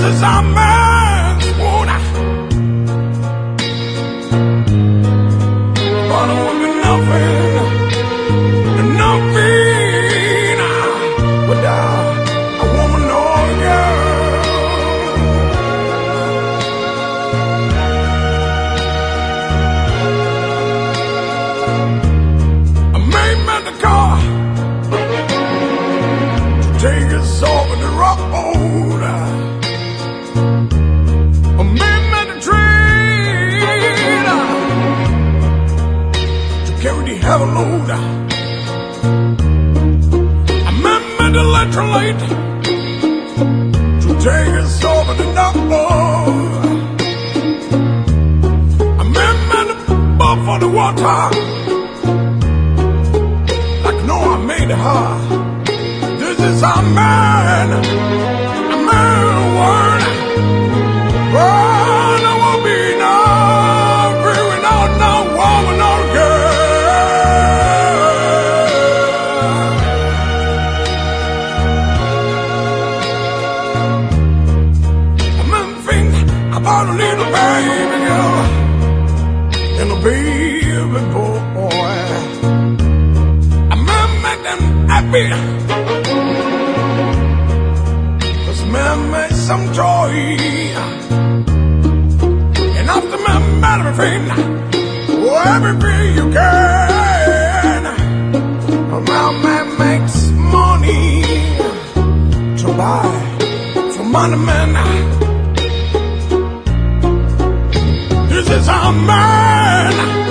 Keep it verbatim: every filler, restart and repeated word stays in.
is our man's wound. But it would be nothing, nothing without a woman or a girl. I made me the car to take us over the road. I made me the train to carry the heavy load. I made me the electrolyte to take us over the north. I made me the buff for the water, like no, I made it hard. This is our man, a man word. Oh, there won't be no free without no woman or girl. I'm in think about a little baby girl and a baby boy. I'm gonna make them happy. Man, make some joy, and after my everything, oh, everything you can. My man makes money to buy for money, man. This is our man.